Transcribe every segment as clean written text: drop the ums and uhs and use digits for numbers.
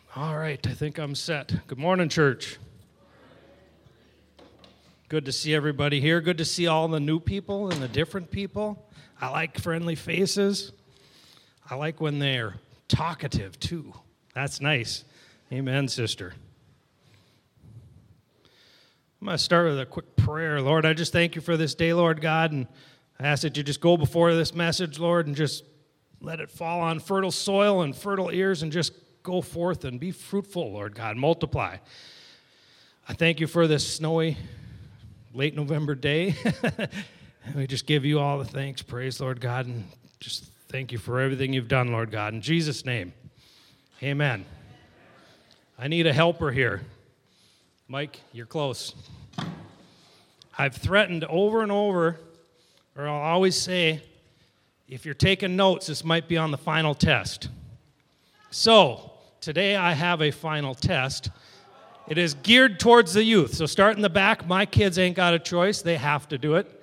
All right, I think I'm set. Good morning, church. Good to see everybody here. Good to see all the new people and the different people. I like friendly faces. I like when they're talkative, too. That's nice. Amen, sister. I'm going to start with a quick prayer. Lord, I just thank you for this day, Lord God, and I ask that you just go before this message, Lord, and just let it fall on fertile soil and fertile ears and just go forth and be fruitful, Lord God. Multiply. I thank you for this snowy late November day. And we just give you all the thanks, praise, Lord God, and just thank you for everything you've done, Lord God. In Jesus' name, amen. I need a helper here. Mike, you're close. I've threatened over and over, or I'll always say, if you're taking notes, this might be on the final test. So, today I have a final test. It is geared towards the youth. So start in the back. My kids ain't got a choice. They have to do it.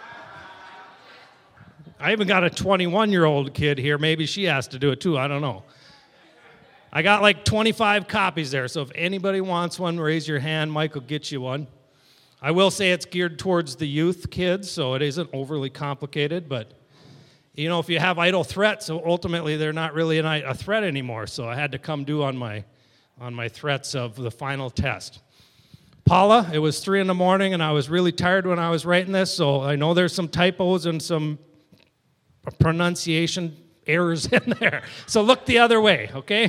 I even got a 21-year-old kid here. Maybe she has to do it too. I don't know. I got like 25 copies there. So if anybody wants one, raise your hand. Mike will get you one. I will say it's geared towards the youth kids, so it isn't overly complicated, but you know, if you have idle threats, so ultimately they're not really a threat anymore. So I had to come due on my threats of the final test. Paula, it was 3 a.m, and I was really tired when I was writing this, so I know there's some typos and some pronunciation errors in there. So look the other way, okay?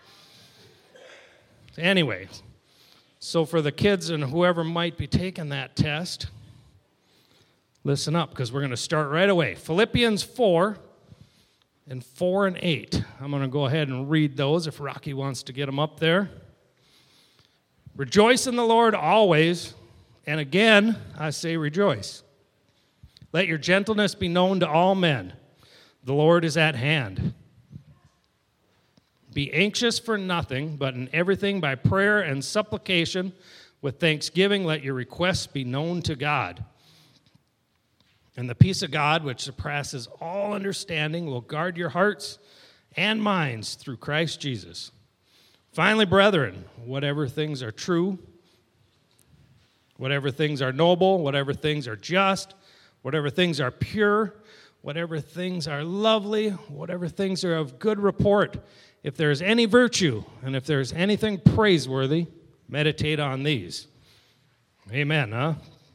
Anyway, so for the kids and whoever might be taking that test, listen up, because we're going to start right away. Philippians 4 and 4 and 8. I'm going to go ahead and read those if Rocky wants to get them up there. Rejoice in the Lord always, and again, I say rejoice. Let your gentleness be known to all men. The Lord is at hand. Be anxious for nothing, but in everything by prayer and supplication with thanksgiving, let your requests be known to God. And the peace of God, which surpasses all understanding, will guard your hearts and minds through Christ Jesus. Finally, brethren, whatever things are true, whatever things are noble, whatever things are just, whatever things are pure, whatever things are lovely, whatever things are of good report, if there is any virtue and if there is anything praiseworthy, meditate on these. Amen, huh?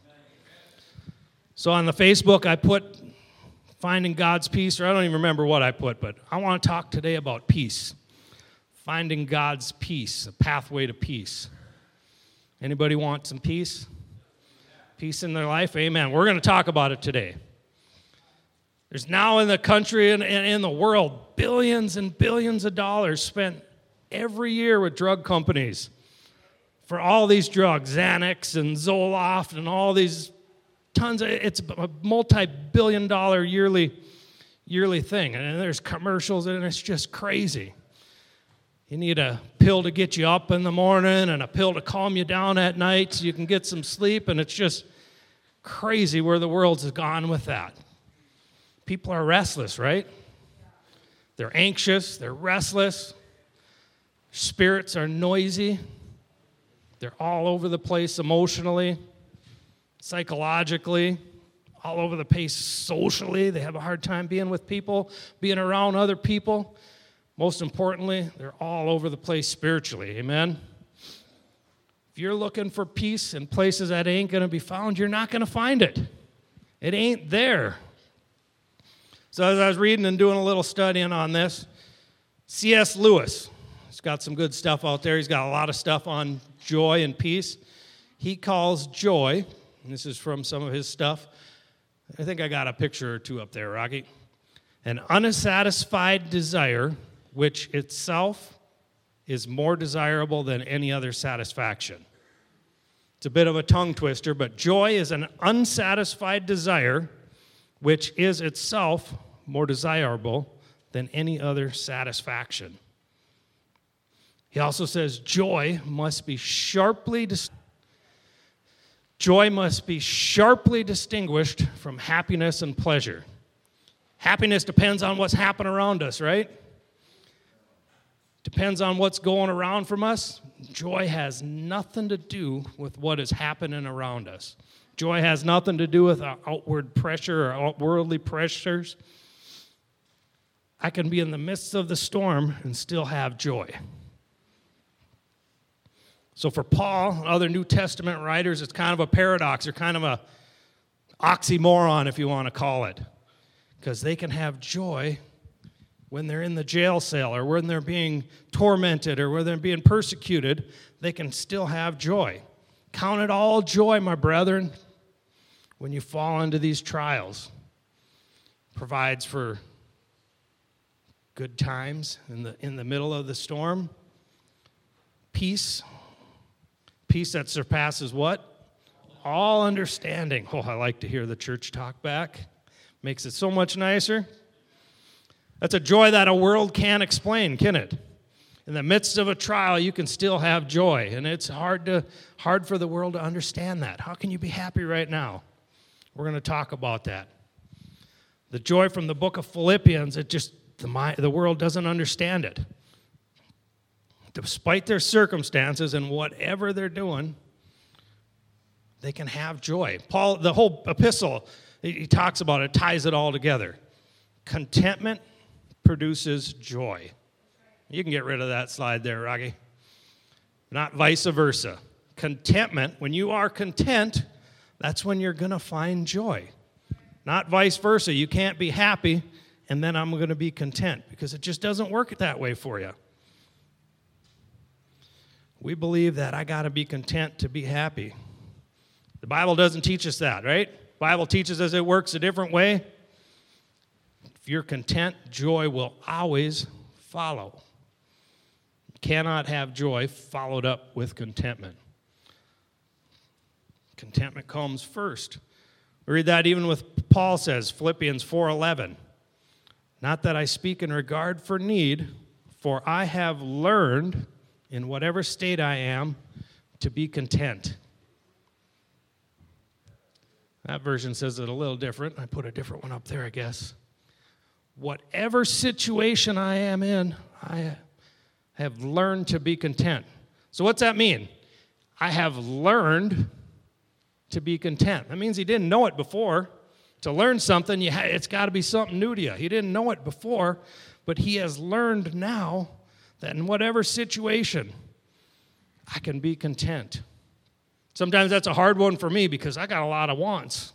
So on the Facebook, I put finding God's peace, or I don't even remember what I put, but I want to talk today about peace. Finding God's peace, a pathway to peace. Anybody want some peace? Peace in their life? Amen. We're going to talk about it today. There's now in the country and in the world billions and billions of dollars spent every year with drug companies for all these drugs, Xanax and Zoloft and all these tons of, it's a multi-billion-dollar yearly thing, and there's commercials, and it's just crazy. You need a pill to get you up in the morning and a pill to calm you down at night so you can get some sleep, and it's just crazy where the world's gone with that. People are restless, right? They're anxious, they're restless, spirits are noisy, they're all over the place emotionally, psychologically, all over the place socially. They have a hard time being with people, being around other people. Most importantly, they're all over the place spiritually. Amen? If you're looking for peace in places that ain't going to be found, you're not going to find it. It ain't there. So as I was reading and doing a little studying on this, C.S. Lewis, he's got some good stuff out there. He's got a lot of stuff on joy and peace. He calls joy, and this is from some of his stuff. I think I got a picture or two up there, Rocky. An unsatisfied desire, which itself is more desirable than any other satisfaction. It's a bit of a tongue twister, but joy is an unsatisfied desire, which is itself more desirable than any other satisfaction. He also says joy must be sharply distinguished from happiness and pleasure. Happiness depends on what's happening around us, right? depends on what's going around from us. Joy has nothing to do with what is happening around us. Joy has nothing to do with our outward pressure or worldly pressures. I can be in the midst of the storm and still have joy. So for Paul and other New Testament writers, it's kind of a paradox or kind of a oxymoron, if you want to call it, because they can have joy when they're in the jail cell or when they're being tormented or when they're being persecuted. They can still have joy. Count it all joy, my brethren, when you fall into these trials. Provides for good times in the middle of the storm. Peace that surpasses what? All understanding. Oh, I like to hear the church talk back. Makes it so much nicer. That's a joy that a world can't explain, can it? In the midst of a trial, you can still have joy, and it's hard for the world to understand that. How can you be happy right now? We're going to talk about that. The joy from the book of Philippians, the world doesn't understand it. Despite their circumstances and whatever they're doing, they can have joy. Paul, the whole epistle, he talks about it, ties it all together. Contentment produces joy. You can get rid of that slide there, Rocky. Not vice versa. Contentment, when you are content, that's when you're going to find joy. Not vice versa. You can't be happy and then I'm going to be content, because it just doesn't work that way for you. We believe that I got to be content to be happy. The Bible doesn't teach us that, right? The Bible teaches us it works a different way. If you're content, joy will always follow. You cannot have joy followed up with contentment. Contentment comes first. We read that even with Paul says, Philippians 4:11. Not that I speak in regard for need, for I have learned, in whatever state I am, to be content. That version says it a little different. I put a different one up there, I guess. Whatever situation I am in, I have learned to be content. So what's that mean? I have learned to be content. That means he didn't know it before. To learn something, it's got to be something new to you. He didn't know it before, but he has learned now that in whatever situation, I can be content. Sometimes that's a hard one for me because I got a lot of wants.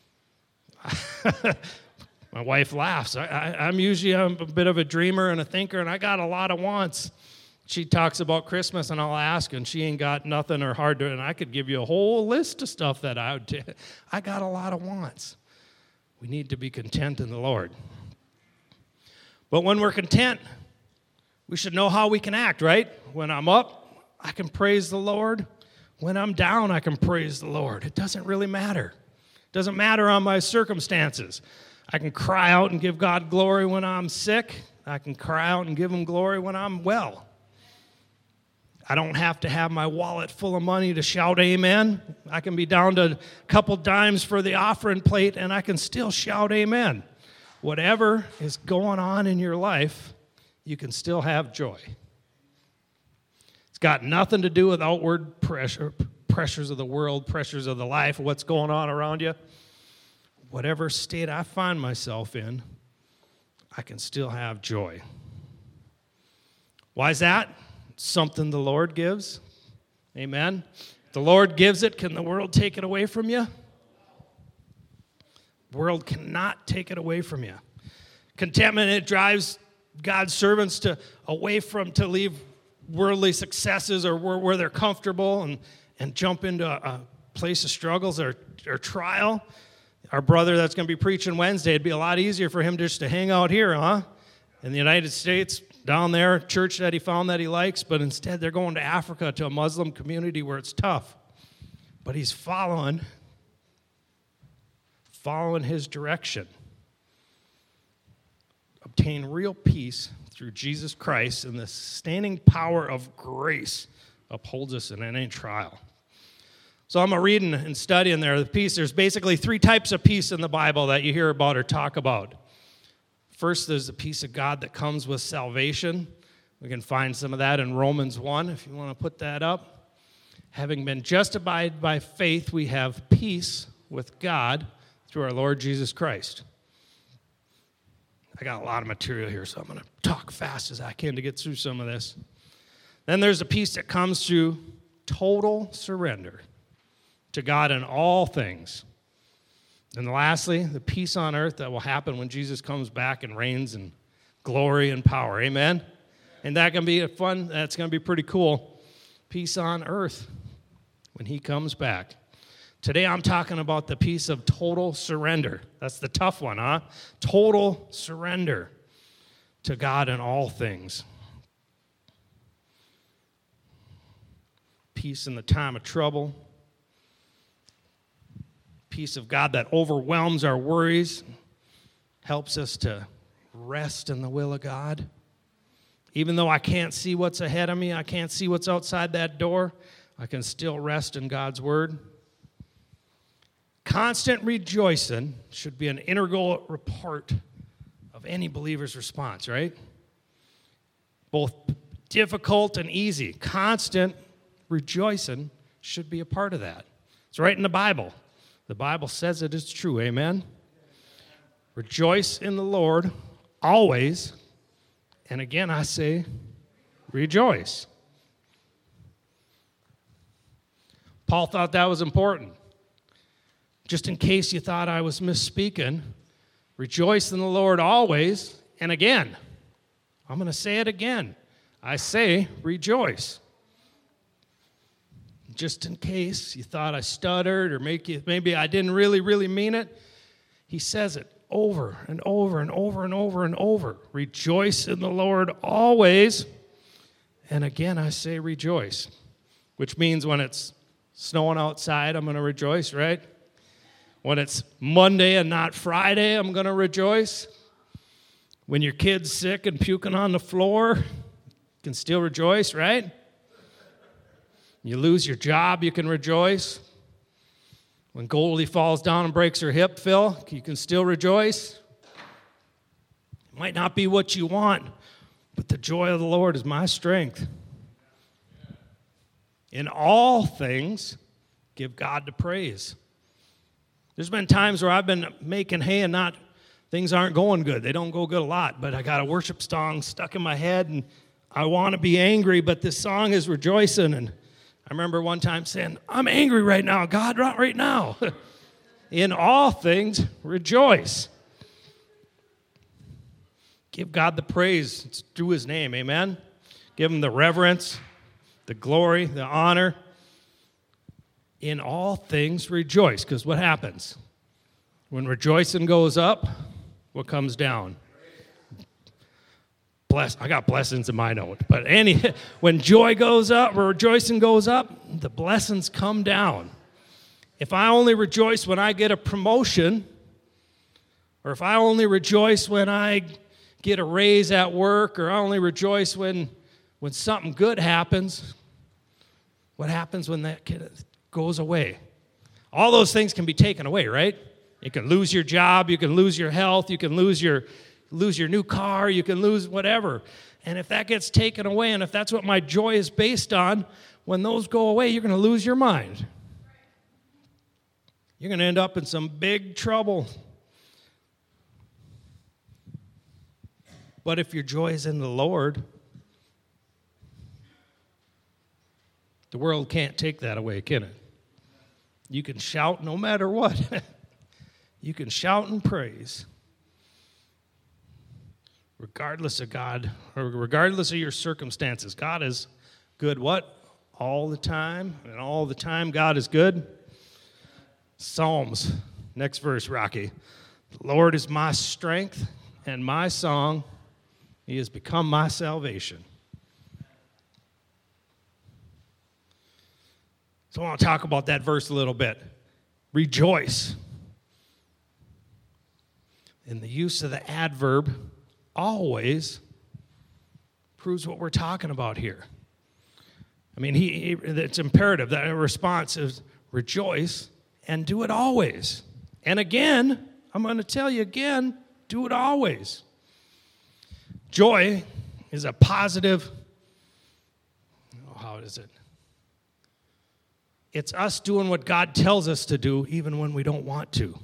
My wife laughs. I'm usually a bit of a dreamer and a thinker, and I got a lot of wants. She talks about Christmas, and I'll ask, and she ain't got nothing or hard to, and I could give you a whole list of stuff that I would do. I got a lot of wants. We need to be content in the Lord. But when we're content, we should know how we can act, right? When I'm up, I can praise the Lord. When I'm down, I can praise the Lord. It doesn't really matter. It doesn't matter on my circumstances. I can cry out and give God glory when I'm sick. I can cry out and give him glory when I'm well. I don't have to have my wallet full of money to shout amen. I can be down to a couple dimes for the offering plate, and I can still shout amen. Whatever is going on in your life, you can still have joy. It's got nothing to do with outward pressures of the world, pressures of the life, what's going on around you. Whatever state I find myself in, I can still have joy. Why is that? Something the Lord gives. Amen. If the Lord gives it, can the world take it away from you? The world cannot take it away from you. Contentment, it drives God's servants to leave worldly successes or where they're comfortable and jump into a place of struggles or trial. Our brother that's going to be preaching Wednesday, it'd be a lot easier for him just to hang out here, in the United States, down there, church that he found that he likes, but instead they're going to Africa to a Muslim community where it's tough. But he's following his direction. Obtain real peace through Jesus Christ, and the sustaining power of grace upholds us in any trial. So I'm reading and studying there the peace. There's basically 3 types of peace in the Bible that you hear about or talk about. First, there's the peace of God that comes with salvation. We can find some of that in Romans 1, if you want to put that up. Having been justified by faith, we have peace with God through our Lord Jesus Christ. I got a lot of material here, so I'm going to talk fast as I can to get through some of this. Then there's a peace that comes through total surrender to God in all things. And lastly, the peace on earth that will happen when Jesus comes back and reigns in glory and power. Amen? And that can be fun. That's going to be pretty cool. Peace on earth when he comes back. Today I'm talking about the peace of total surrender. That's the tough one, huh? Total surrender to God in all things. Peace in the time of trouble. Peace of God that overwhelms our worries, helps us to rest in the will of God. Even though I can't see what's ahead of me, I can't see what's outside that door, I can still rest in God's word. Constant rejoicing should be an integral part of any believer's response, right? Both difficult and easy. Constant rejoicing should be a part of that. It's right in the Bible. The Bible says it is true, amen? Rejoice in the Lord always. And again, I say, rejoice. Paul thought that was important. Just in case you thought I was misspeaking, rejoice in the Lord always. And again, I'm going to say it again. I say rejoice. Just in case you thought I stuttered or maybe I didn't really mean it, he says it over and over and over and over and over. Rejoice in the Lord always. And again, I say rejoice, which means when it's snowing outside, I'm going to rejoice, right? When it's Monday and not Friday, I'm going to rejoice. When your kid's sick and puking on the floor, you can still rejoice, right? You lose your job, you can rejoice. When Goldie falls down and breaks her hip, Phil, you can still rejoice. It might not be what you want, but the joy of the Lord is my strength. In all things, give God the praise. There's been times where I've been making hay and things aren't going good. They don't go good a lot, but I got a worship song stuck in my head, and I want to be angry, but this song is rejoicing. And I remember one time saying, I'm angry right now, God, right now. In all things, rejoice. Give God the praise. It's through his name, amen? Give him the reverence, the glory, the honor. In all things, rejoice. Because what happens? When rejoicing goes up, what comes down? I got blessings in my note. But when joy goes up, or rejoicing goes up, the blessings come down. If I only rejoice when I get a promotion, or if I only rejoice when I get a raise at work, or I only rejoice when something good happens, what happens when that goes away? All those things can be taken away, right? You can lose your job, you can lose your health, you can lose your new car, you can lose whatever. And if that gets taken away, and if that's what my joy is based on, when those go away, you're going to lose your mind. You're going to end up in some big trouble. But if your joy is in the Lord, the world can't take that away, can it? You can shout no matter what. You can shout and praise. Regardless of God, or regardless of your circumstances. God is good what? All the time. And all the time God is good. Psalms. Next verse, Rocky. The Lord is my strength and my song. He has become my salvation. So I want to talk about that verse a little bit. Rejoice. And the use of the adverb always proves what we're talking about here. I mean, it's imperative that a response is rejoice and do it always. And again, I'm going to tell you again, do it always. Joy is a positive. How is it? It's us doing what God tells us to do even when we don't want to.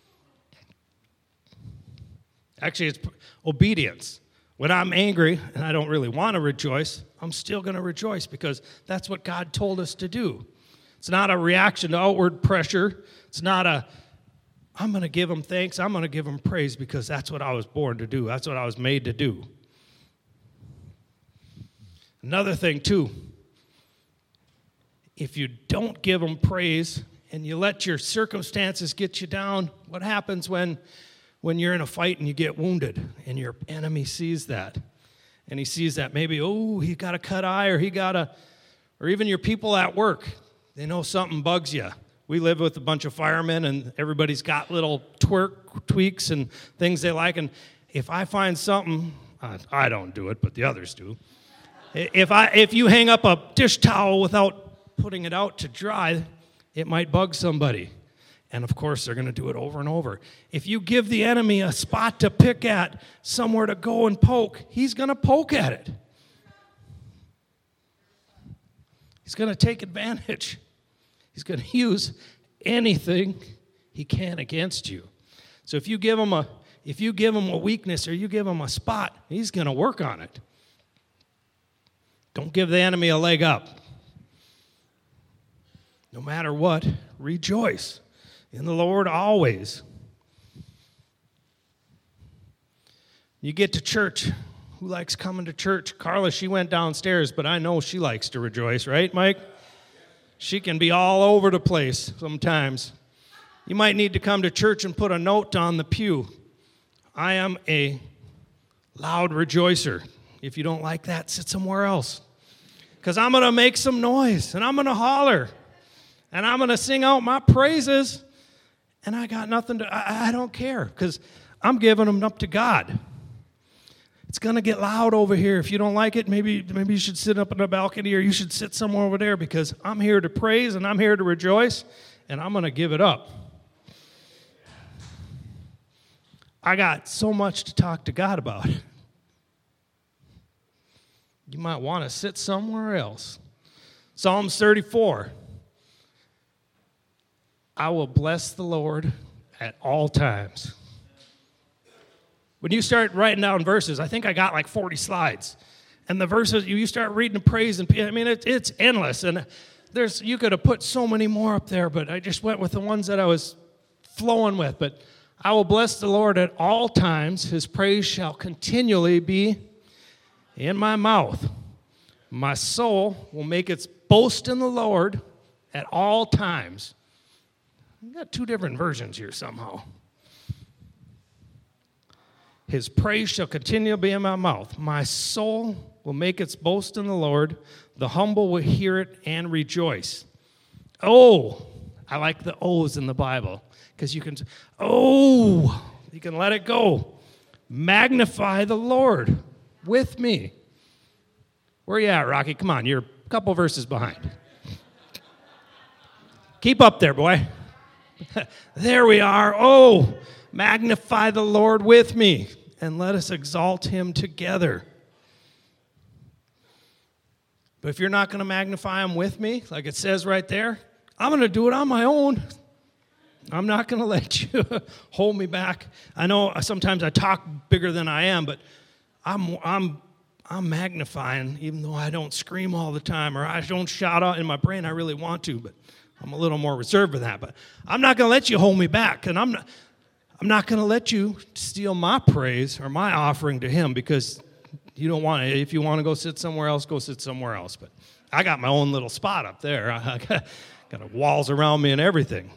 Actually, it's obedience. When I'm angry and I don't really want to rejoice, I'm still going to rejoice because that's what God told us to do. It's not a reaction to outward pressure. It's not I'm going to give him thanks. I'm going to give him praise because that's what I was born to do. That's what I was made to do. Another thing, too, if you don't give him praise and you let your circumstances get you down, what happens when you're in a fight and you get wounded and your enemy sees that? And he sees that maybe, he got a cut eye or even your people at work, they know something bugs you. We live with a bunch of firemen and everybody's got little tweaks and things they like. And if I find something, I don't do it, but the others do. If you hang up a dish towel without putting it out to dry, it might bug somebody. And of course, they're going to do it over and over. If you give the enemy a spot to pick at, somewhere to go and poke, he's going to poke at it. He's going to take advantage. He's going to use anything he can against you. So if you give him a weakness or you give him a spot, he's going to work on it. Don't give the enemy a leg up. No matter what, rejoice in the Lord always. You get to church. Who likes coming to church? Carla, she went downstairs, but I know she likes to rejoice, right, Mike? She can be all over the place sometimes. You might need to come to church and put a note on the pew. I am a loud rejoicer. If you don't like that, sit somewhere else. Because I'm going to make some noise, and I'm going to holler, and I'm going to sing out my praises, and I got nothing to, I don't care, because I'm giving them up to God. It's going to get loud over here. If you don't like it, maybe you should sit up in the balcony or you should sit somewhere over there because I'm here to praise and I'm here to rejoice, and I'm going to give it up. I got so much to talk to God about. You might want to sit somewhere else. Psalms 34. I will bless the Lord at all times. When you start writing down verses, I think I got like 40 slides. And the verses, you start reading the praise, and I mean, it's endless. And you could have put so many more up there, but I just went with the ones that I was flowing with. But I will bless the Lord at all times. His praise shall continually be in my mouth. My soul will make its boast in the Lord at all times. We've got two different versions here somehow. His praise shall continually be in my mouth. My soul will make its boast in the Lord. The humble will hear it and rejoice. Oh, I like the O's in the Bible because you can let it go. Magnify the Lord with me. Where you at, Rocky? Come on, you're a couple verses behind. Keep up there, boy. There we are. Oh, magnify the Lord with me, and let us exalt him together. But if you're not going to magnify him with me, like it says right there, I'm going to do it on my own. I'm not going to let you hold me back. I know sometimes I talk bigger than I am, but I'm magnifying, even though I don't scream all the time or I don't shout out in my brain. I really want to, but I'm a little more reserved with that. But I'm not going to let you hold me back, and I'm not going to let you steal my praise or my offering to him because you don't want to. If you want to go sit somewhere else, go sit somewhere else. But I got my own little spot up there. I got walls around me and everything.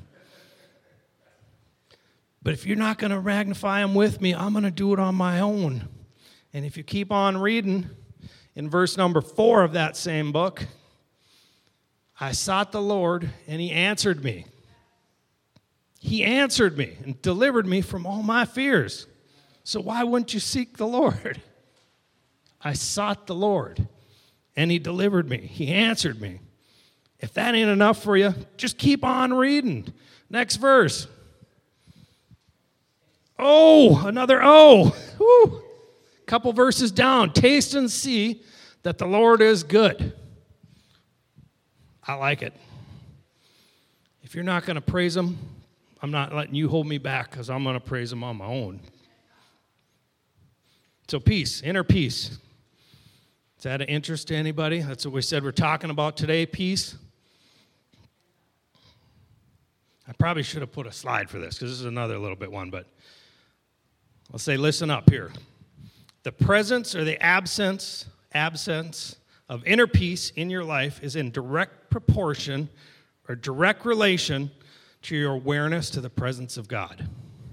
But if you're not going to magnify him with me, I'm going to do it on my own. And if you keep on reading, in verse number 4 of that same book, I sought the Lord, and he answered me. He answered me and delivered me from all my fears. So why wouldn't you seek the Lord? I sought the Lord, and he delivered me. He answered me. If that ain't enough for you, just keep on reading. Next verse. Oh, another oh. Woo. couple verses down. Taste and see that the Lord is good. I like it. If you're not going to praise him, I'm not letting you hold me back because I'm going to praise him on my own. So peace, inner peace. Is that of interest to anybody? That's what we said we're talking about today, peace. I probably should have put a slide for this because this is another little bit one, but I'll say listen up here. The presence or the absence of inner peace in your life is in direct proportion or direct relation to your awareness to the presence of God.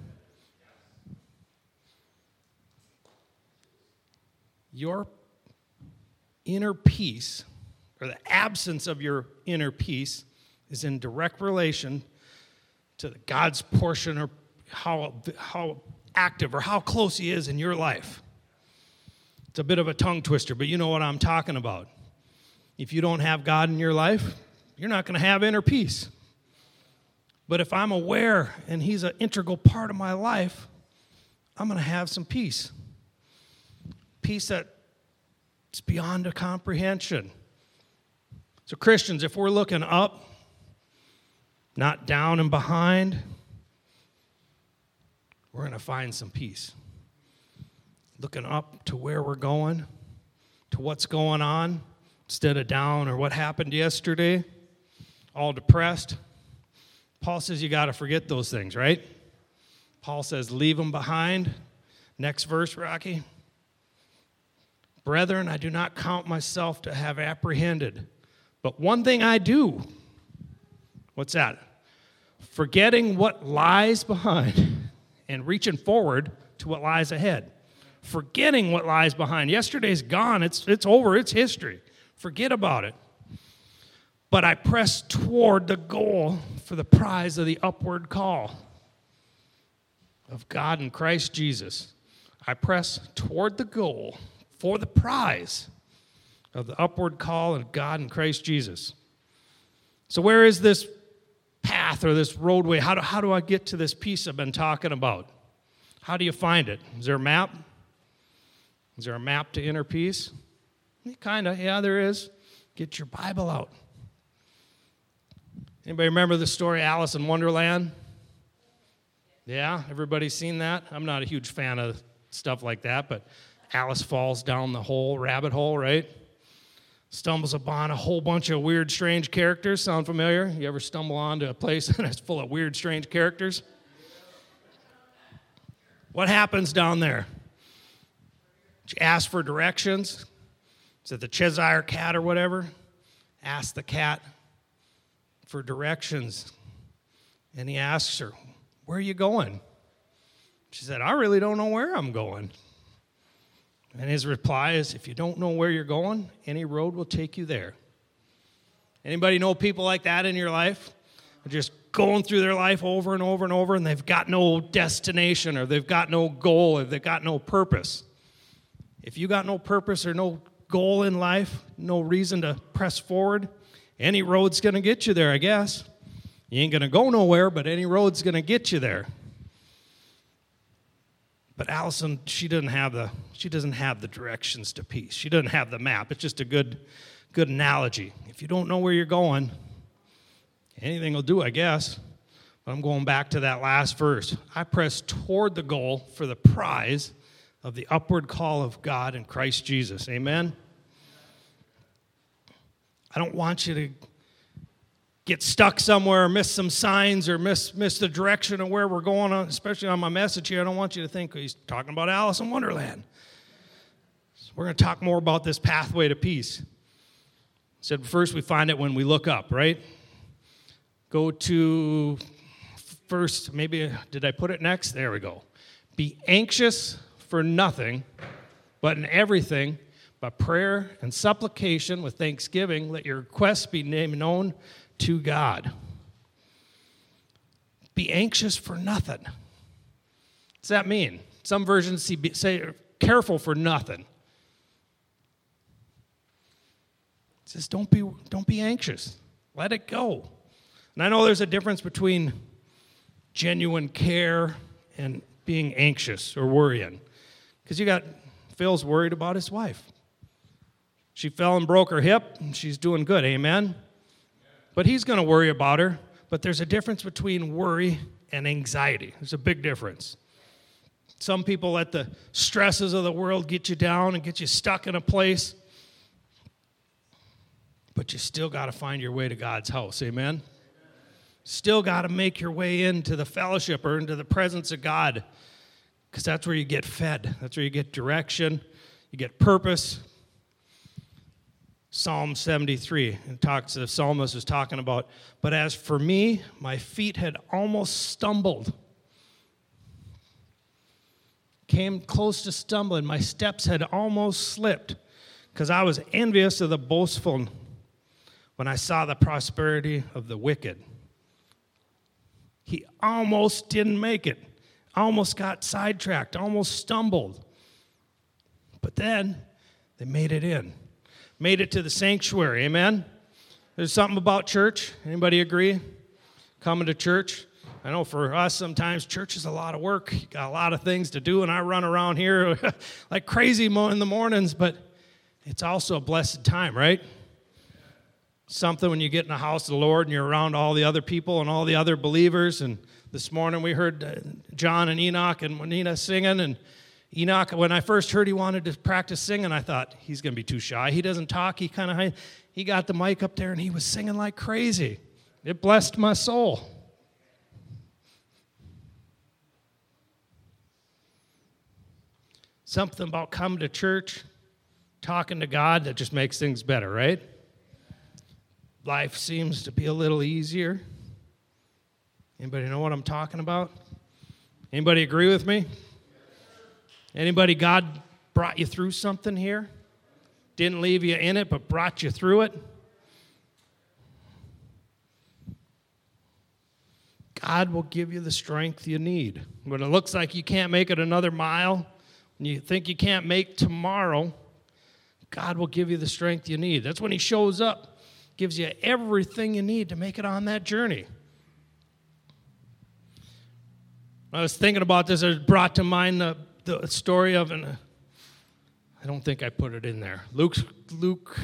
Your inner peace, or the absence of your inner peace, is in direct relation to God's portion or how active or how close he is in your life. It's a bit of a tongue twister, but you know what I'm talking about. If you don't have God in your life, you're not going to have inner peace. But if I'm aware and he's an integral part of my life, I'm going to have some peace. Peace that's beyond a comprehension. So Christians, if we're looking up, not down and behind, we're going to find some peace. Looking up to where we're going, to what's going on, instead of down or what happened yesterday, all depressed. Paul says you got to forget those things, right? Paul says leave them behind. Next verse, Rocky. Brethren, I do not count myself to have apprehended, but one thing I do. What's that? Forgetting what lies behind and reaching forward to what lies ahead. Forgetting what lies behind. Yesterday's gone. It's over. It's history. Forget about it. But I press toward the goal for the prize of the upward call of God in Christ Jesus. I press toward the goal for the prize of the upward call of God in Christ Jesus. So where is this path or this roadway? How do I get to this peace I've been talking about? How do you find it? Is there a map? Is there a map to inner peace? Kind of, yeah, there is. Get your Bible out. Anybody remember the story Alice in Wonderland? Yeah, everybody's seen that? I'm not a huge fan of stuff like that, but Alice falls down the rabbit hole, right? Stumbles upon a whole bunch of weird, strange characters. Sound familiar? You ever stumble onto a place that's full of weird, strange characters? What happens down there? She asks for directions. Is it the Cheshire cat or whatever? Ask the cat for directions. And he asks her, where are you going? She said, I really don't know where I'm going. And his reply is, if you don't know where you're going, any road will take you there. Anybody know people like that in your life? They're just going through their life over and over and over, and they've got no destination, or they've got no goal, or they've got no purpose. If you got no purpose or no goal in life, no reason to press forward, any road's going to get you there, I guess. You ain't going to go nowhere, but any road's going to get you there. But Allison, she doesn't have the directions to peace. She doesn't have the map. It's just a good analogy. If you don't know where you're going, anything will do, I guess. But I'm going back to that last verse. I press toward the goal for the prize of the upward call of God in Christ Jesus. Amen? I don't want you to get stuck somewhere or miss some signs or miss the direction of where we're going, especially on my message here. I don't want you to think he's talking about Alice in Wonderland. So we're going to talk more about this pathway to peace. I said first we find it when we look up, right? Go to first, maybe, did I put it next? There we go. Be anxious for nothing, but in everything, by prayer and supplication with thanksgiving, let your requests be made known to God. Be anxious for nothing. What does that mean? Some versions say careful for nothing. It says don't be anxious. Let it go. And I know there's a difference between genuine care and being anxious or worrying. Because you got Phil's worried about his wife. She fell and broke her hip, and she's doing good, amen? But he's going to worry about her. But there's a difference between worry and anxiety. There's a big difference. Some people let the stresses of the world get you down and get you stuck in a place. But you still got to find your way to God's house, amen? Still got to make your way into the fellowship or into the presence of God, because that's where you get fed. That's where you get direction. You get purpose. Psalm 73, the psalmist is talking about, but as for me, my feet had almost stumbled. Came close to stumbling. My steps had almost slipped because I was envious of the boastful when I saw the prosperity of the wicked. He almost didn't make it. Almost got sidetracked, almost stumbled. But then they made it in. Made it to the sanctuary, amen? There's something about church. Anybody agree? Coming to church. I know for us sometimes church is a lot of work. You got a lot of things to do, and I run around here like crazy in the mornings, but it's also a blessed time, right? Something when you get in the house of the Lord and you're around all the other people and all the other believers. And this morning we heard John and Enoch and Juanita singing, and Enoch, when I first heard he wanted to practice singing, I thought, he's going to be too shy. He doesn't talk. He got the mic up there, and he was singing like crazy. It blessed my soul. Something about coming to church, talking to God, that just makes things better, right? Life seems to be a little easier. Anybody know what I'm talking about? Anybody agree with me? Anybody, God brought you through something here? Didn't leave you in it, but brought you through it? God will give you the strength you need. When it looks like you can't make it another mile, when you think you can't make tomorrow, God will give you the strength you need. That's when he shows up, gives you everything you need to make it on that journey. I was thinking about this. It brought to mind the story of, I don't think I put it in there, Luke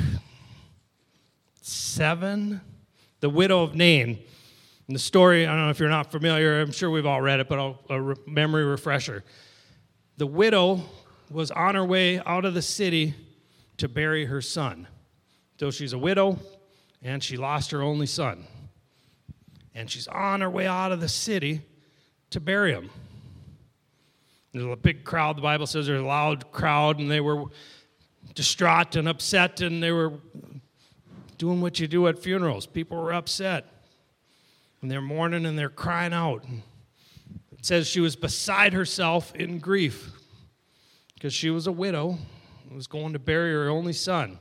7, the widow of Nain. And the story, I don't know if you're not familiar, I'm sure we've all read it, but a memory refresher. The widow was on her way out of the city to bury her son. So she's a widow, and she lost her only son. And she's on her way out of the city to bury him. There's a big crowd. The Bible says there's a loud crowd, and they were distraught and upset, and they were doing what you do at funerals. People were upset, and they're mourning, and they're crying out. It says she was beside herself in grief because she was a widow and was going to bury her only son.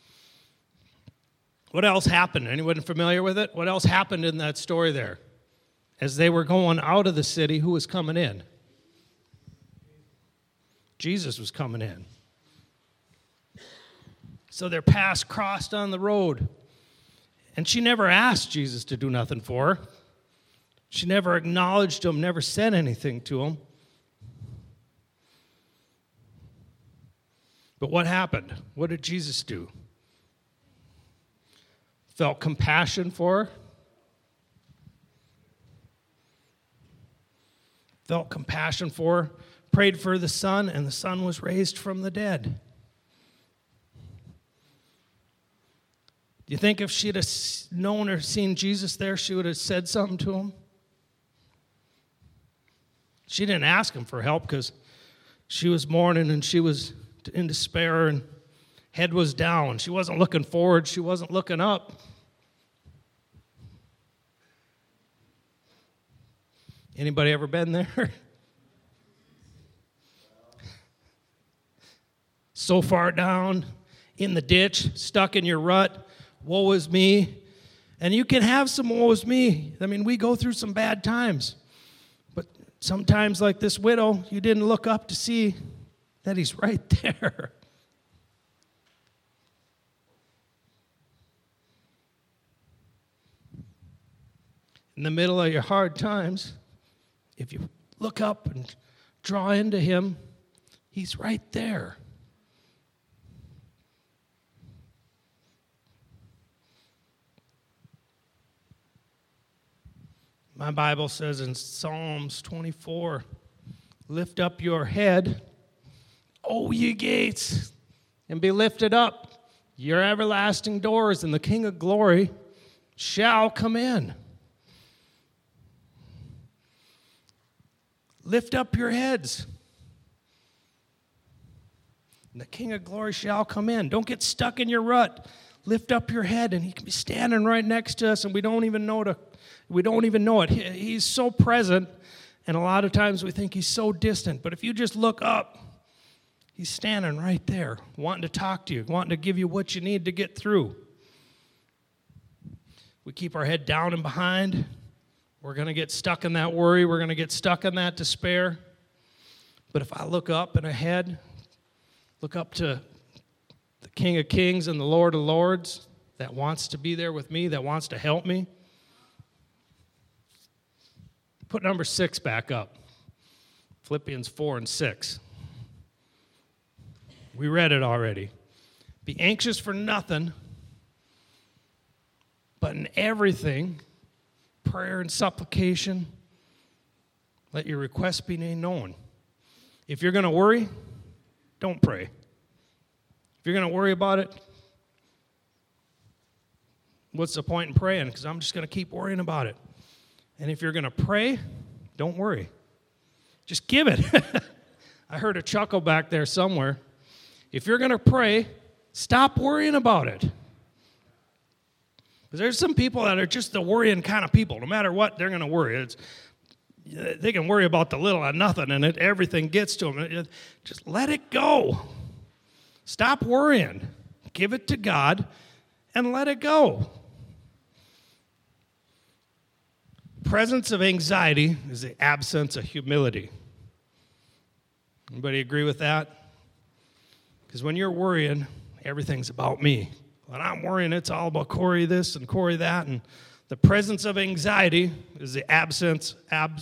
What else happened? Anyone familiar with it? What else happened in that story there? As they were going out of the city, who was coming in? Jesus was coming in. So their paths crossed on the road. And she never asked Jesus to do nothing for her. She never acknowledged him, never said anything to him. But what happened? What did Jesus do? Felt compassion for her. Felt compassion for her. Prayed for the son, and the son was raised from the dead. Do you think if she'd have known or seen Jesus there, she would have said something to him? She didn't ask him for help because she was mourning and she was in despair and head was down. She wasn't looking forward. She wasn't looking up. Anybody ever been there? So far down in the ditch, stuck in your rut, woe is me. And you can have some woe is me. I mean, we go through some bad times. But sometimes, like this widow, you didn't look up to see that he's right there. In the middle of your hard times, if you look up and draw into him, he's right there. My Bible says in Psalms 24, lift up your head, O ye gates, and be lifted up, your everlasting doors, and the King of glory shall come in. Lift up your heads, and the King of glory shall come in. Don't get stuck in your rut. Lift up your head, and he can be standing right next to us, and we don't even know it. He's so present, and a lot of times we think he's so distant. But if you just look up, he's standing right there, wanting to talk to you, wanting to give you what you need to get through. We keep our head down and behind. We're going to get stuck in that worry. We're going to get stuck in that despair. But if I look up and ahead, look up to the King of Kings and the Lord of Lords that wants to be there with me, that wants to help me. Put number 6 back up. Philippians 4 and 6. We read it already. Be anxious for nothing, but in everything, prayer and supplication, let your requests be made known. If you're going to worry, don't pray. If you're going to worry about it, what's the point in praying? Because I'm just going to keep worrying about it. And if you're going to pray, don't worry. Just give it. I heard a chuckle back there somewhere. If you're going to pray, stop worrying about it. Because there's some people that are just the worrying kind of people. No matter what, they're going to worry. They can worry about the little and nothing, and everything gets to them. Just let it go. Stop worrying. Give it to God and let it go. Presence of anxiety is the absence of humility. Anybody agree with that? Because when you're worrying, everything's about me. When I'm worrying, it's all about Corey this and Corey that. And the presence of anxiety is the absence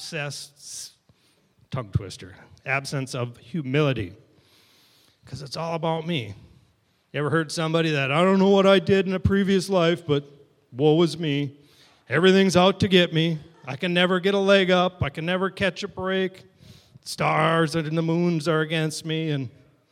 of humility. Because it's all about me. You ever heard somebody that, I don't know what I did in a previous life, but woe is me. Everything's out to get me. I can never get a leg up. I can never catch a break. Stars and the moons are against me, and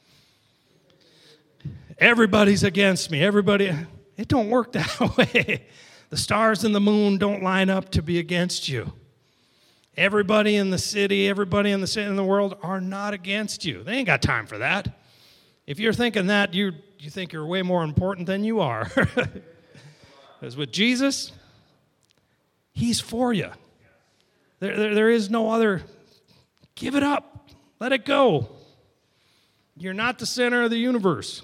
everybody's against me. Everybody, it don't work that way. The stars and the moon don't line up to be against you. Everybody in the city, everybody in the world are not against you. They ain't got time for that. If you're thinking that, you think you're way more important than you are. Because with Jesus, he's for you. There is no other. Give it up. Let it go. You're not the center of the universe.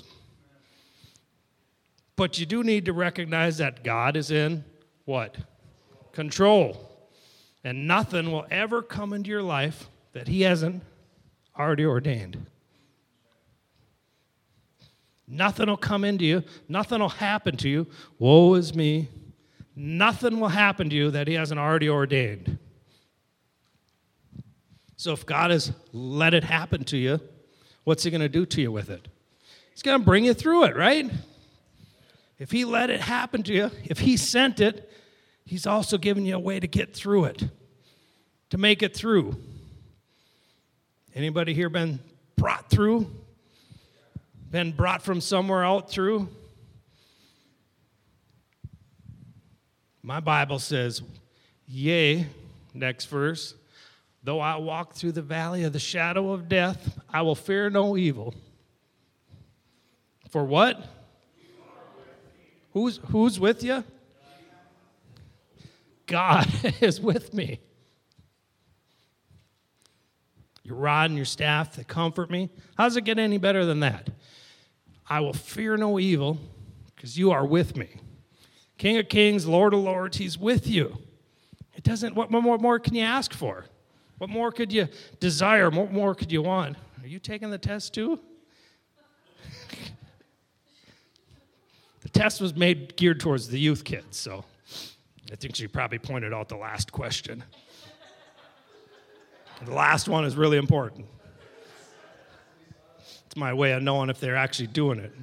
But you do need to recognize that God is in what? Control. And nothing will ever come into your life that he hasn't already ordained. Nothing will come into you. Nothing will happen to you. Woe is me. Nothing will happen to you that he hasn't already ordained. So if God has let it happen to you, what's he going to do to you with it? He's going to bring you through it, right? If he let it happen to you, if he sent it, he's also giving you a way to get through it, to make it through. Anybody here been brought through? Been brought from somewhere out through? My Bible says, yea, next verse, though I walk through the valley of the shadow of death, I will fear no evil. For what? Who's with you? God is with me. Your rod and your staff, they comfort me. How does it get any better than that? I will fear no evil because you are with me. King of Kings, Lord of Lords, he's with you. It doesn't. What more can you ask for? What more could you desire? What more could you want? Are you taking the test too? The test was geared towards the youth kids, so I think she probably pointed out the last question. The last one is really important. It's my way of knowing if they're actually doing it.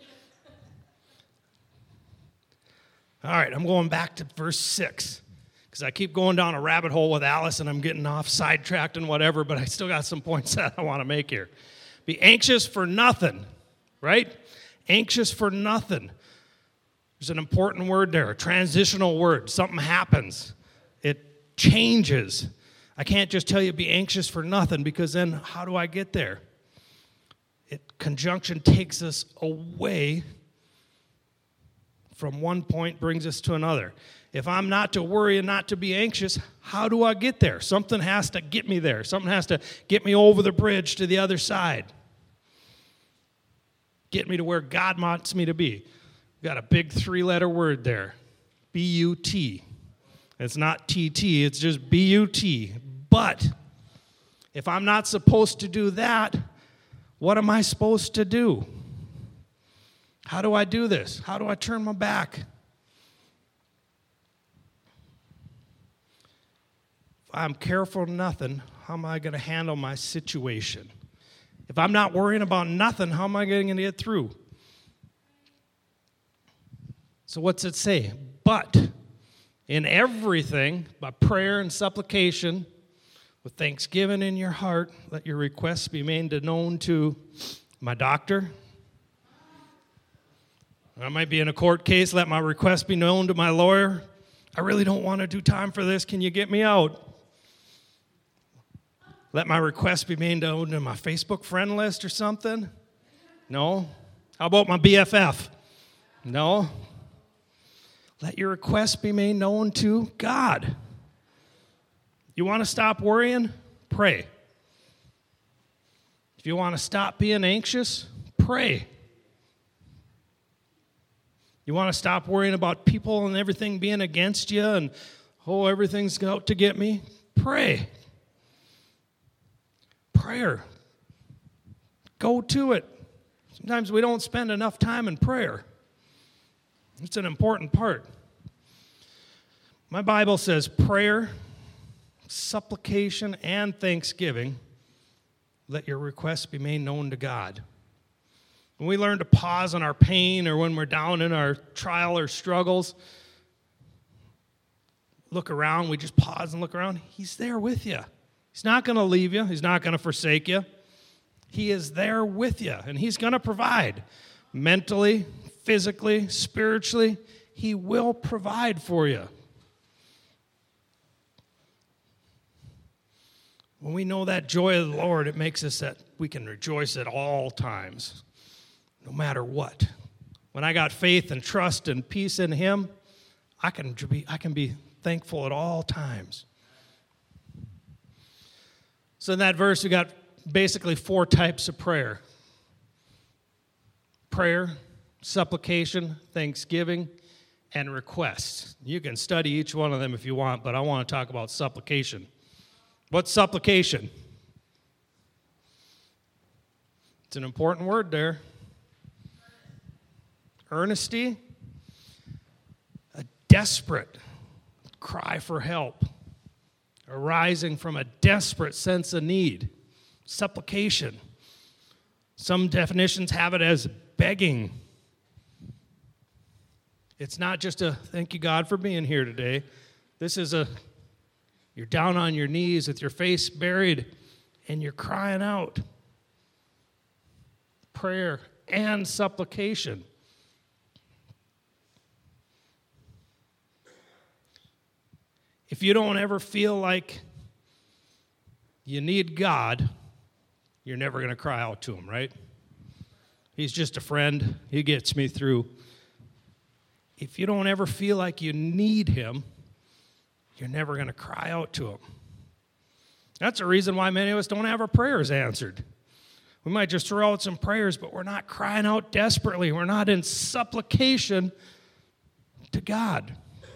All right, I'm going back to verse 6. because I keep going down a rabbit hole with Alice, and I'm getting off sidetracked and whatever, but I still got some points that I want to make here. Be anxious for nothing, right? Anxious for nothing. There's an important word there, a transitional word. Something happens. It changes. I can't just tell you be anxious for nothing, because then how do I get there? Conjunction takes us away from one point, brings us to another. If I'm not to worry and not to be anxious, how do I get there? Something has to get me there. Something has to get me over the bridge to the other side. Get me to where God wants me to be. We've got a big 3-letter word there, B-U-T. It's not T-T, it's just B-U-T. But if I'm not supposed to do that, what am I supposed to do? How do I do this? How do I turn my back? If I'm careful of nothing, how am I going to handle my situation? If I'm not worrying about nothing, how am I going to get through? So what's it say? But in everything, by prayer and supplication, with thanksgiving in your heart, let your requests be made known to my doctor. I might be in a court case. Let my request be known to my lawyer. I really don't want to do time for this. Can you get me out? Let my request be made known to my Facebook friend list or something? No. How about my BFF? No. Let your request be made known to God. You want to stop worrying? Pray. If you want to stop being anxious, pray. You want to stop worrying about people and everything being against you and, everything's out to get me? Pray. Prayer. Go to it. Sometimes we don't spend enough time in prayer. It's an important part. My Bible says prayer, supplication, and thanksgiving, let your requests be made known to God. When we learn to pause on our pain or when we're down in our trial or struggles, look around, we just pause and look around. He's there with you. He's not going to leave you. He's not going to forsake you. He is there with you, and he's going to provide mentally, physically, spiritually. He will provide for you. When we know that joy of the Lord, it makes us that we can rejoice at all times, no matter what. When I got faith and trust and peace in him, I can be thankful at all times. So in that verse, we got basically 4 types of prayer. Prayer, supplication, thanksgiving, and request. You can study each one of them if you want, but I want to talk about supplication. What's supplication? It's an important word there. Earnesty, a desperate cry for help, arising from a desperate sense of need. Supplication. Some definitions have it as begging. It's not just a thank you, God, for being here today. This is you're down on your knees with your face buried and you're crying out. Prayer and supplication. If you don't ever feel like you need God, you're never going to cry out to him, right? He's just a friend. He gets me through. If you don't ever feel like you need him, you're never going to cry out to him. That's the reason why many of us don't have our prayers answered. We might just throw out some prayers, but we're not crying out desperately. We're not in supplication to God.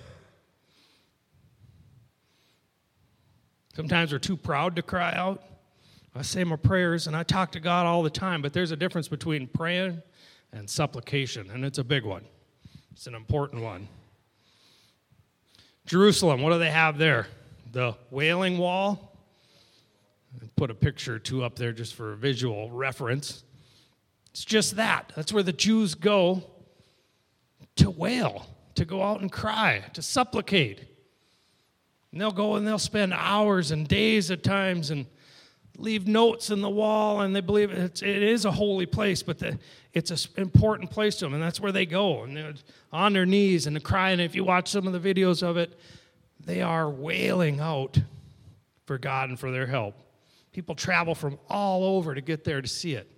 Sometimes we're too proud to cry out. I say my prayers, and I talk to God all the time, but there's a difference between praying and supplication, and it's a big one. It's an important one. Jerusalem, what do they have there? The Wailing Wall. I put a picture or two up there just for a visual reference. It's just that. That's where the Jews go to wail, to go out and cry, to supplicate. And they'll go and they'll spend hours and days at times and leave notes in the wall, and they believe it is a holy place, but it's an important place to them, and that's where they go. And they're on their knees and they're crying. If you watch some of the videos of it, they are wailing out for God and for their help. People travel from all over to get there to see it.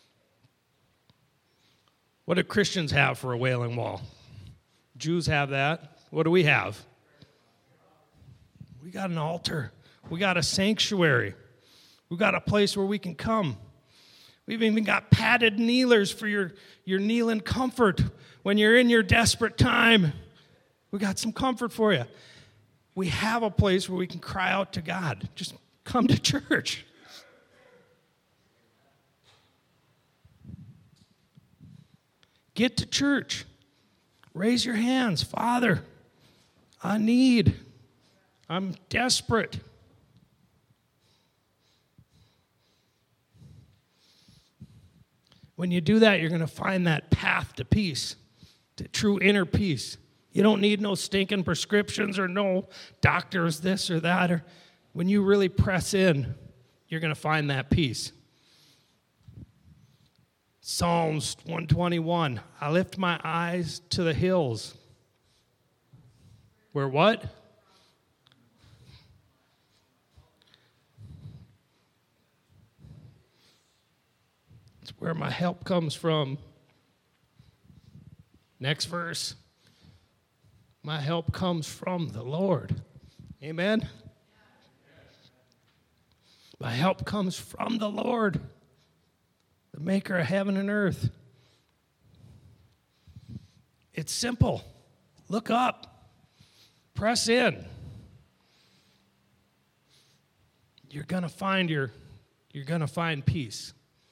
What do Christians have for a wailing wall? Jews have that. What do we have? We got an altar. We got a sanctuary. We got a place where we can come. We've even got padded kneelers for your kneeling comfort when you're in your desperate time. We got some comfort for you. We have a place where we can cry out to God. Just come to church. Get to church. Raise your hands. Father, I need. I'm desperate. When you do that, you're going to find that path to peace, to true inner peace. You don't need no stinking prescriptions or no doctors, this or that. Or when you really press in, you're going to find that peace. Psalms 121, I lift my eyes to the hills. Where what? It's where my help comes from. Next verse. My help comes from the Lord. Amen? My help comes from the Lord, the maker of heaven and earth. It's simple. Look up. Press in. You're going to find peace.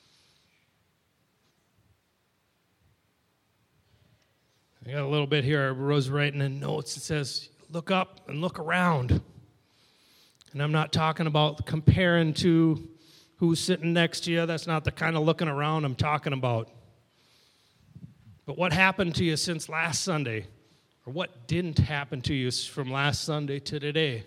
I got a little bit here. I was writing in notes. It says, look up and look around. And I'm not talking about comparing to who's sitting next to you. That's not the kind of looking around I'm talking about. But what happened to you since last Sunday? Or what didn't happen to you from last Sunday to today?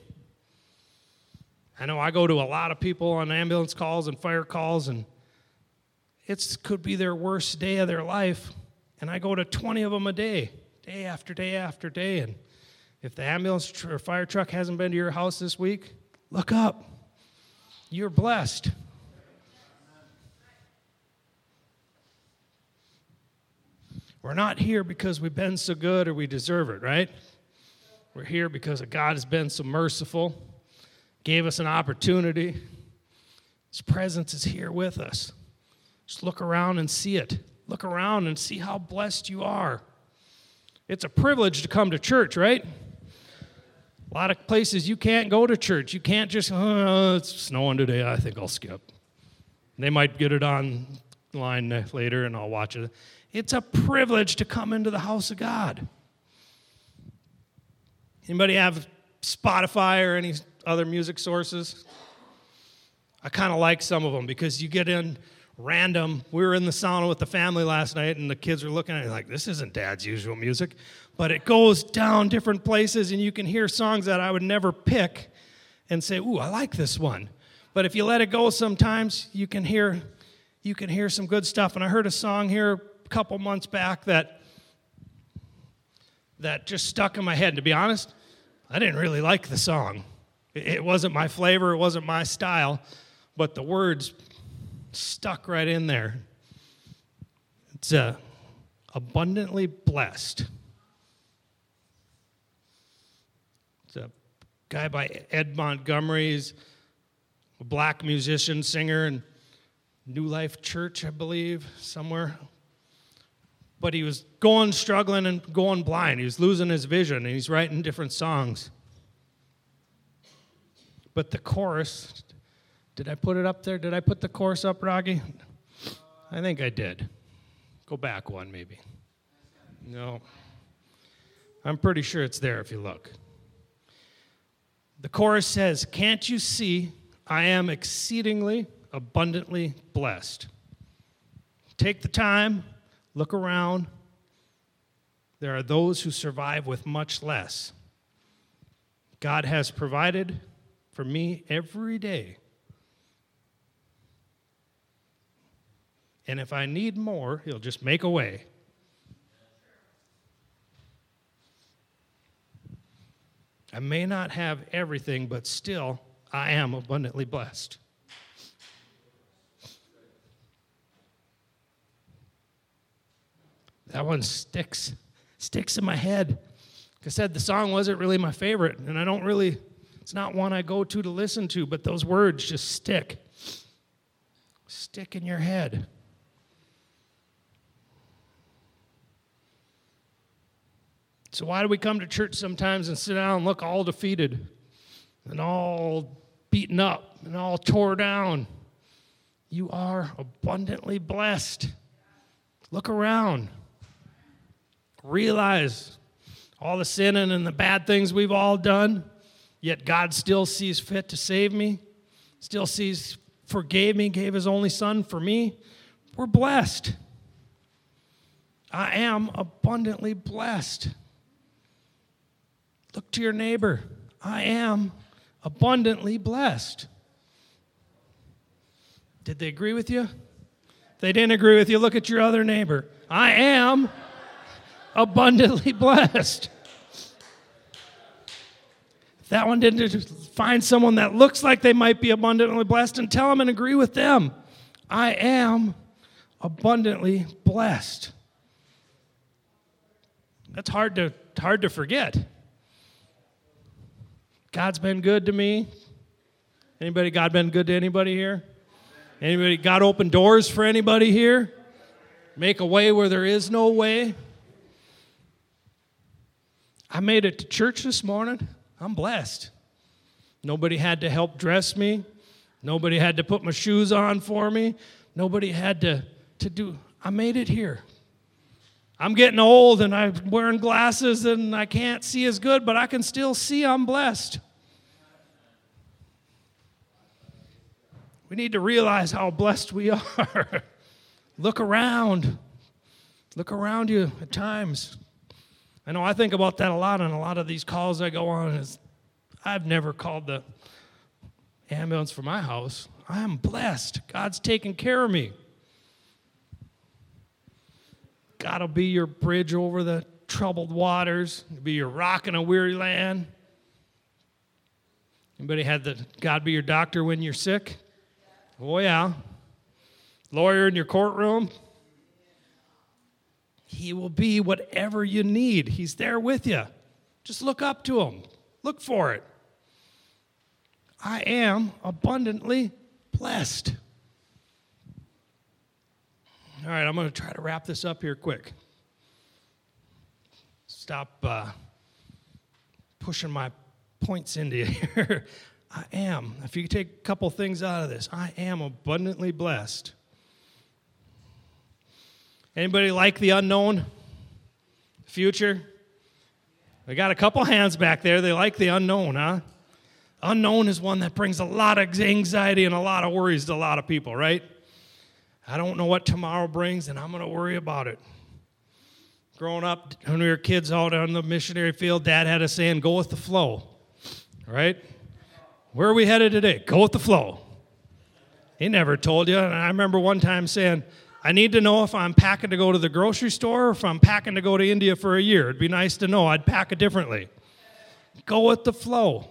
I know I go to a lot of people on ambulance calls and fire calls, and it could be their worst day of their life. And I go to 20 of them a day after day after day. And if the ambulance or fire truck hasn't been to your house this week, look up. You're blessed. We're not here because we've been so good or we deserve it, right? We're here because God has been so merciful, gave us an opportunity. His presence is here with us. Just look around and see it. Look around and see how blessed you are. It's a privilege to come to church, right? A lot of places you can't go to church. You can't just, it's snowing today, I think I'll skip. They might get it online later and I'll watch it. It's a privilege to come into the house of God. Anybody have Spotify or any other music sources? I kind of like some of them because you get in random. We were in the sauna with the family last night, and the kids were looking at it like, this isn't Dad's usual music. But it goes down different places, and you can hear songs that I would never pick and say, ooh, I like this one. But if you let it go sometimes, you can hear some good stuff. And I heard a song here a couple months back that just stuck in my head. To be honest, I didn't really like the song. It wasn't my flavor. It wasn't my style. But the words stuck right in there. It's abundantly blessed. It's a guy by Ed Montgomery. He's a black musician, singer, in New Life Church, I believe, somewhere. But he was struggling and going blind. He was losing his vision, and he's writing different songs. But the chorus, did I put it up there? Did I put the chorus up, Rocky? I think I did. Go back one, maybe. No. I'm pretty sure it's there if you look. The chorus says, can't you see I am exceedingly abundantly blessed? Take the time, look around. There are those who survive with much less. God has provided for me every day. And if I need more, he'll just make a way. I may not have everything, but still, I am abundantly blessed. That one sticks in my head. Like I said, the song wasn't really my favorite, and it's not one I go to listen to, but those words just stick in your head. So why do we come to church sometimes and sit down and look all defeated and all beaten up and all tore down? You are abundantly blessed. Look around. Realize all the sinning and the bad things we've all done, yet God still sees fit to save me, forgave me, gave his only son for me. We're blessed. I am abundantly blessed. Look to your neighbor. I am abundantly blessed. Did they agree with you? If they didn't agree with you, look at your other neighbor. I am abundantly blessed. If that one didn't, find someone that looks like they might be abundantly blessed and tell them and agree with them. I am abundantly blessed. That's hard to forget. God's been good to me. Anybody, God been good to anybody here? Anybody, God open doors for anybody here? Make a way where there is no way? I made it to church this morning. I'm blessed. Nobody had to help dress me. Nobody had to put my shoes on for me. Nobody had to do. I made it here. I'm getting old and I'm wearing glasses and I can't see as good, but I can still see I'm blessed. We need to realize how blessed we are. Look around. Look around you at times. I know I think about that a lot on a lot of these calls I go on. I've never called the ambulance for my house. I am blessed. God's taking care of me. God will be your bridge over the troubled waters. He'll be your rock in a weary land. Anybody had the God be your doctor when you're sick? Oh, yeah. Lawyer in your courtroom? He will be whatever you need. He's there with you. Just look up to him. Look for it. I am abundantly blessed. All right, I'm going to try to wrap this up here quick. Stop pushing my points into you here. I am. If you take a couple things out of this, I am abundantly blessed. Anybody like the unknown? Future? We got a couple hands back there. They like the unknown, huh? Unknown is one that brings a lot of anxiety and a lot of worries to a lot of people, right? I don't know what tomorrow brings, and I'm going to worry about it. Growing up, when we were kids out on the missionary field, Dad had a saying, go with the flow, right? Where are we headed today? Go with the flow. He never told you, and I remember one time saying, I need to know if I'm packing to go to the grocery store or if I'm packing to go to India for a year. It'd be nice to know. I'd pack it differently. Go with the flow.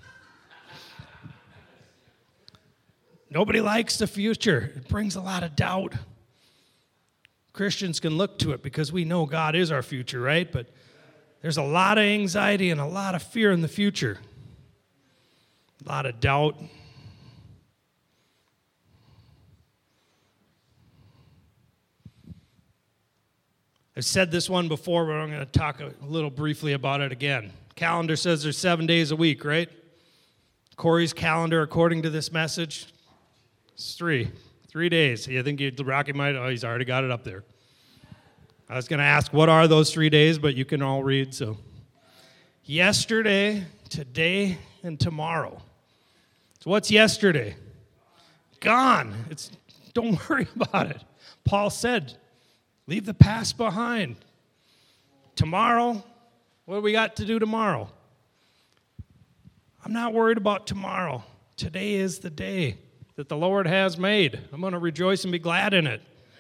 Nobody likes the future. It brings a lot of doubt. Christians can look to it because we know God is our future, right? But there's a lot of anxiety and a lot of fear in the future. A lot of doubt. I've said this one before, but I'm going to talk a little briefly about it again. Calendar says there's 7 days a week, right? Corey's calendar, according to this message, it's 3 days. You think Rocky might? Oh, he's already got it up there. I was going to ask, what are those 3 days? But you can all read. So, yesterday, today, and tomorrow. So what's yesterday? Gone. Don't worry about it. Paul said, leave the past behind. Tomorrow, what do we got to do tomorrow? I'm not worried about tomorrow. Today is the day that the Lord has made. I'm going to rejoice and be glad in it.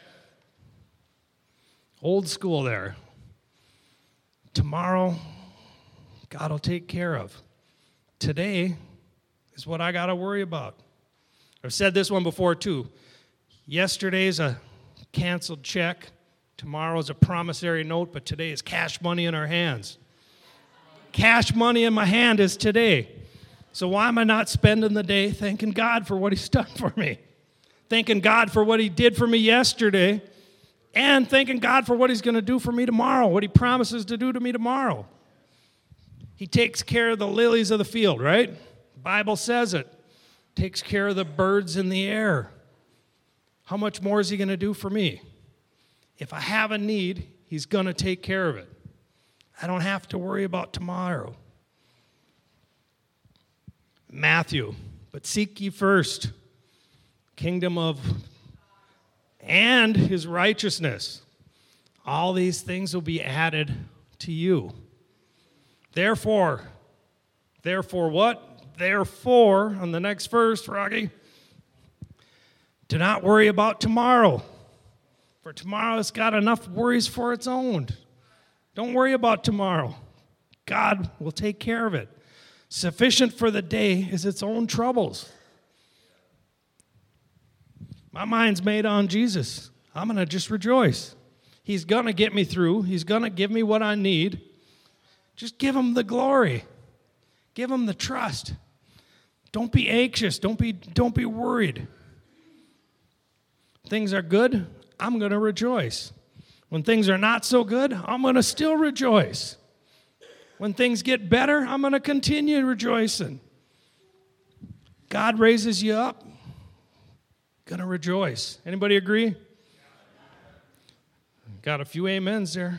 Old school there. Tomorrow, God will take care of. Today is what I got to worry about. I've said this one before too. Yesterday's a canceled check. Tomorrow's a promissory note, but today is cash money in our hands. Cash money in my hand is today. So why am I not spending the day thanking God for what he's done for me? Thanking God for what he did for me yesterday, and thanking God for what he's going to do for me tomorrow, what he promises to do to me tomorrow. He takes care of the lilies of the field, right? The Bible says it. Takes care of the birds in the air. How much more is he going to do for me? If I have a need, he's going to take care of it. I don't have to worry about tomorrow. Matthew, but seek ye first kingdom of and his righteousness. All these things will be added to you. Therefore what? Therefore, on the next verse, Rocky, do not worry about tomorrow, for tomorrow's got enough worries for its own. Don't worry about tomorrow. God will take care of it. Sufficient for the day is its own troubles. My mind's made on Jesus. I'm going to just rejoice. He's going to get me through. He's going to give me what I need. Just give him the glory. Give him the trust. Don't be anxious. Don't be worried. Things are good, I'm going to rejoice. When things are not so good, I'm going to still rejoice. When things get better, I'm going to continue rejoicing. God raises you up, going to rejoice. Anybody agree? Got a few amens there.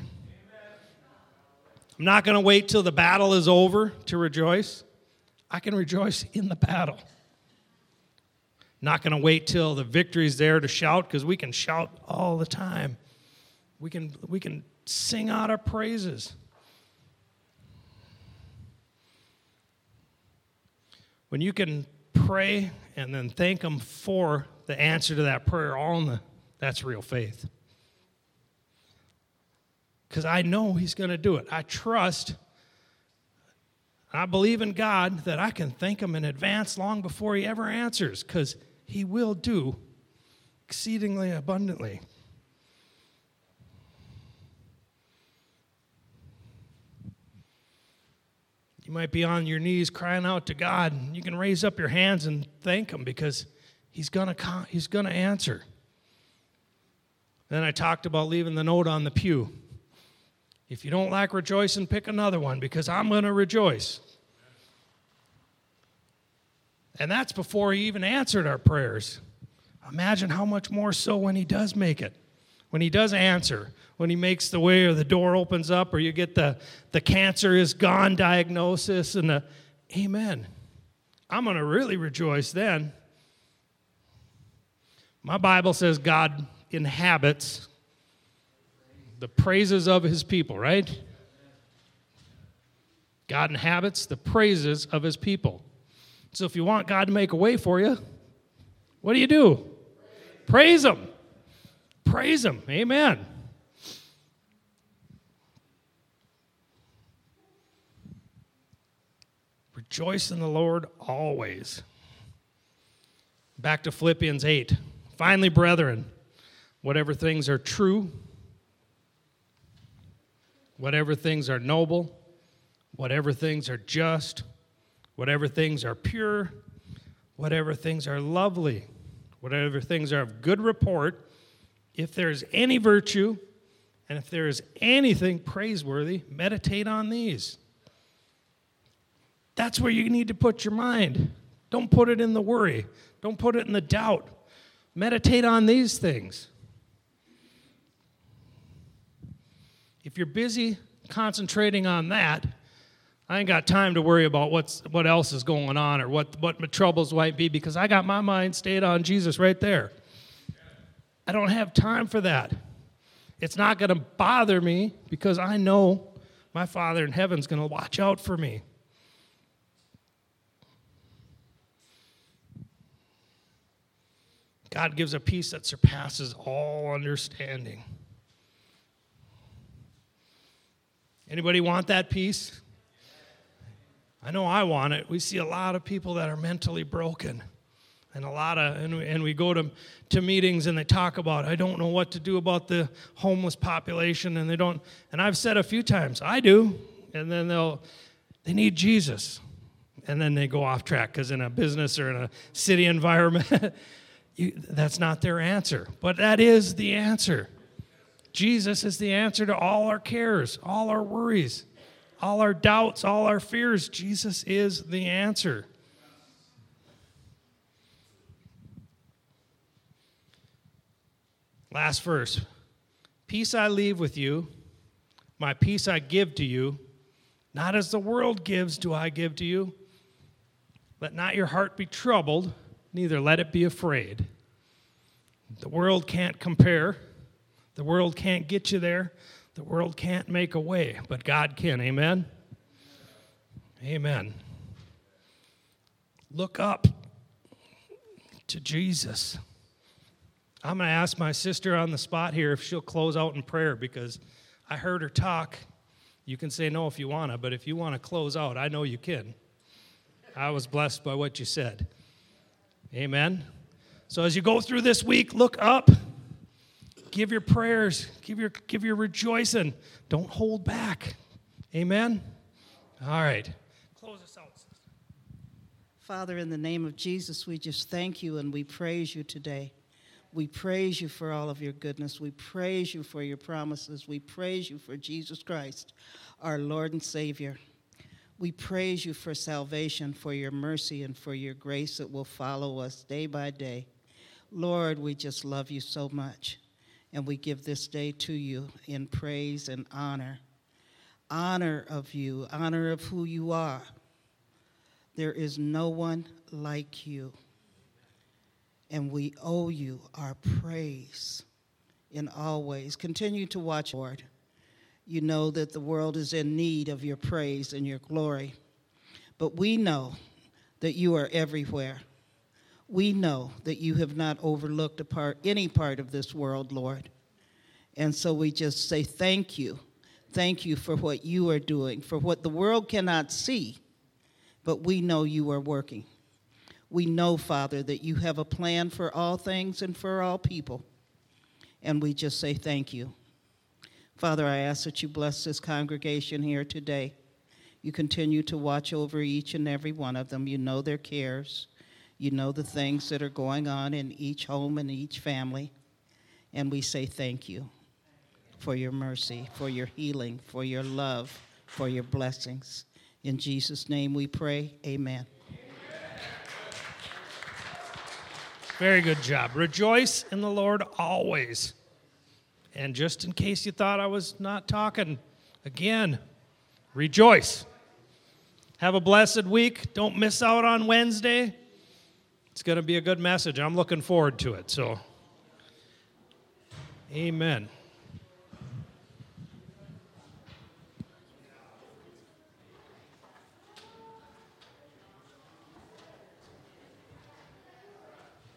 I'm not going to wait till the battle is over to rejoice. I can rejoice in the battle. Not going to wait till the victory's there to shout, because we can shout all the time. We can sing out our praises. When you can pray and then thank him for the answer to that prayer, that's real faith. Because I know he's going to do it. I trust, I believe in God that I can thank him in advance long before he ever answers, because he will do exceedingly abundantly. You might be on your knees crying out to God, and you can raise up your hands and thank him, because he's going to answer. Then I talked about leaving the note on the pew. If you don't like rejoicing, pick another one, because I'm going to rejoice. And that's before he even answered our prayers. Imagine how much more so when he does make it, when he does answer, when he makes the way, or the door opens up, or you get the cancer is gone diagnosis, and the amen. I'm going to really rejoice then. My Bible says God inhabits the praises of his people, right? God inhabits the praises of his people. So if you want God to make a way for you, what do? Praise him. Praise him. Amen. Rejoice in the Lord always. Back to Philippians 8. Finally, brethren, whatever things are true, whatever things are noble, whatever things are just, whatever things are pure, whatever things are lovely, whatever things are of good report, if there is any virtue, and if there is anything praiseworthy, meditate on these. That's where you need to put your mind. Don't put it in the worry. Don't put it in the doubt. Meditate on these things. If you're busy concentrating on that, I ain't got time to worry about what else is going on, or what my troubles might be, because I got my mind stayed on Jesus right there. I don't have time for that. It's not going to bother me, because I know my Father in heaven's going to watch out for me. God gives a peace that surpasses all understanding. Anybody want that peace? I know I want it. We see a lot of people that are mentally broken. And we go to meetings and they talk about, I don't know what to do about the homeless population, and I've said a few times, I do, and then they need Jesus. And then they go off track because in a business or in a city environment, that's not their answer. But that is the answer. Jesus is the answer to all our cares, all our worries, all our doubts, all our fears. Jesus is the answer. Last verse. Peace I leave with you, my peace I give to you. Not as the world gives do I give to you. Let not your heart be troubled, neither let it be afraid. The world can't compare. The world can't get you there. The world can't make a way, but God can. Amen? Amen. Look up to Jesus. I'm going to ask my sister on the spot here if she'll close out in prayer, because I heard her talk. You can say no if you want to, but if you want to close out, I know you can. I was blessed by what you said. Amen. So as you go through this week, look up. Give your prayers. Give your rejoicing. Don't hold back. Amen. All right. Close us out. Father, in the name of Jesus, we just thank you and we praise you today. We praise you for all of your goodness. We praise you for your promises. We praise you for Jesus Christ, our Lord and Savior. We praise you for salvation, for your mercy, and for your grace that will follow us day by day. Lord, we just love you so much, and we give this day to you in praise and honor. Honor of you, honor of who you are. There is no one like you. And we owe you our praise in all ways. Continue to watch, Lord. You know that the world is in need of your praise and your glory. But we know that you are everywhere. We know that you have not overlooked any part of this world, Lord. And so we just say thank you. Thank you for what you are doing, for what the world cannot see, but we know you are working. We know, Father, that you have a plan for all things and for all people. And we just say thank you. Father, I ask that you bless this congregation here today. You continue to watch over each and every one of them. You know their cares. You know the things that are going on in each home and each family. And we say thank you for your mercy, for your healing, for your love, for your blessings. In Jesus' name we pray, amen. Very good job. Rejoice in the Lord always. And just in case you thought I was not talking, again, rejoice. Have a blessed week. Don't miss out on Wednesday. It's going to be a good message. I'm looking forward to it. So, amen.